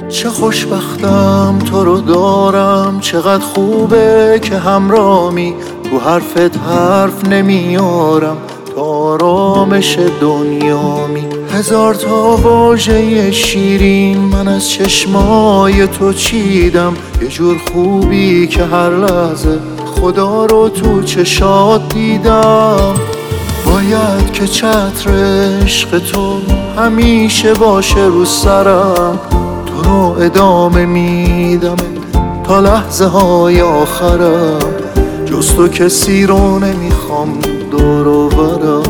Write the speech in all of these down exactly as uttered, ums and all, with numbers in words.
چه خوشبختم تو رو دارم، چقدر خوبه که همرامی، تو حرفت حرف نمیارم، تا آرامش دنیامی. هزار تا واژه شیرین من از چشمای تو چیدم، یه جور خوبی که هر لحظه خدا رو تو چشات دیدم. باید که چتر عشق تو همیشه باشه رو سرم، تو رو ادامه میدم تا لحظه های آخرم، جز تو کسی رو نمیخوام دور و برم.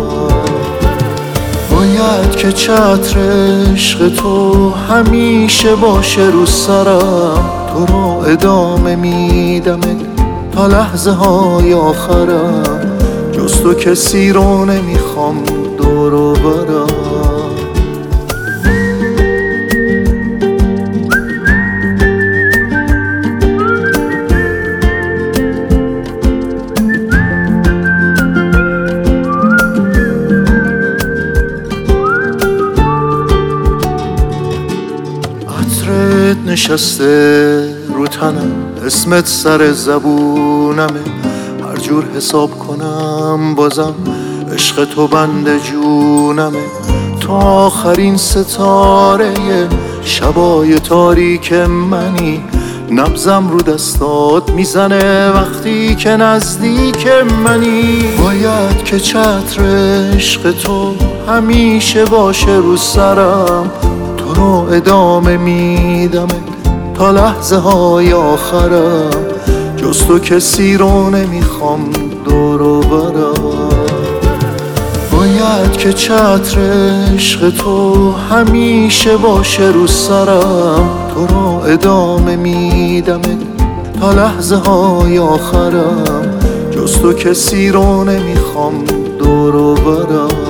باید که چتر عشق تو همیشه باشه رو سرم، تو رو ادامه میدم تا لحظه های آخرم، جز تو کسی رو نمیخوام دور و برم. عطرت نشسته رو تنم، اسمت سر زبونمه، هر جور حساب کنم بازم عشق تو بند جونمه. تو آخرین ستاره شبای تاریک منی، نبضم رو دستات میزنه وقتی که نزدیک منی. باید که چتر عشق تو همیشه باشه رو سرم، تو رو ادامه میدم تا لحظه های آخرم، جز تو کسی رو نمیخوام دور و برم. باید که چتر عشق تو همیشه باشه رو سرم، تو رو ادامه میدم تا لحظه های آخرم، جز تو کسی رو نمیخوام دور و برم.